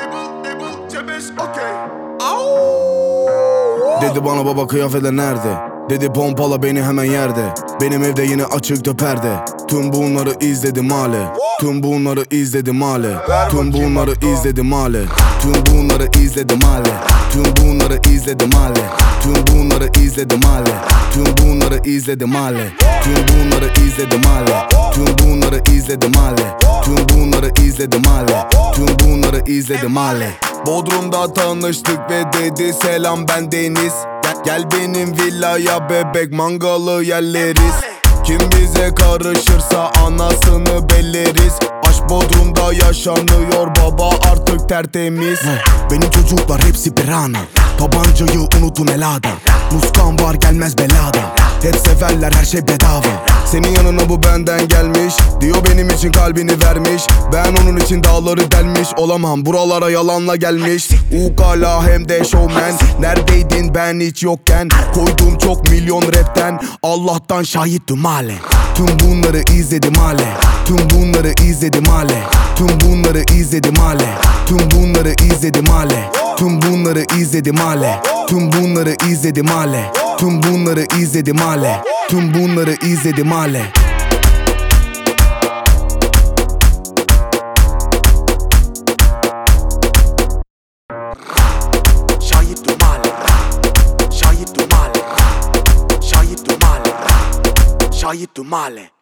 Dedi bana baba kıyafetler nerede? Dedi pompala beni hemen yerde. Benim evde yine açıktı perde. Tüm bunları izledim hale. Tüm bunları izledim hale. Tüm bunları izledim hale. Tüm bunları izledim hale. Tüm bunları izledim hale. Tüm bunları izledim hale. Tüm bunları izledim hale. Tüm bunları izledim hale. Tüm bunları izledim hale. Tüm bunları izledim hale. Tüm bunları izledim hale. Bodrum'da tanıştık ve dedi selam ben Deniz. Gel benim villaya bebek mangalı yerleriz. Kim bize karışırsa anasını belleriz. Aşk Bodrum'da yaşanıyor baba artık tertemiz. Benim çocuklar hepsi pirana. Tabancayı unutun Ela'dan. Muskan var gelmez beladan. Hep severler her şey bedava. Senin yanına bu benden gelmiş. Diyor benim için kalbini vermiş. Ben onun için dağları delmiş. Olamam buralara yalanla gelmiş. Ukala hem de showman. Neredeydin ben hiç yokken? Koydum çok milyon rapten. Allah'tan şahittim hale. Tüm bunları izledim hale. Tüm bunları izledim hale. Tüm bunları izledim hale. Tüm bunları izledim hale. Tüm bunları izledim hale. Tüm bunları izledim hale. Tüm bunları izledim hale. Tüm bunları izledim hale. Şahittim hale. Şahittim hale. Şahittim hale. Şahittim hale.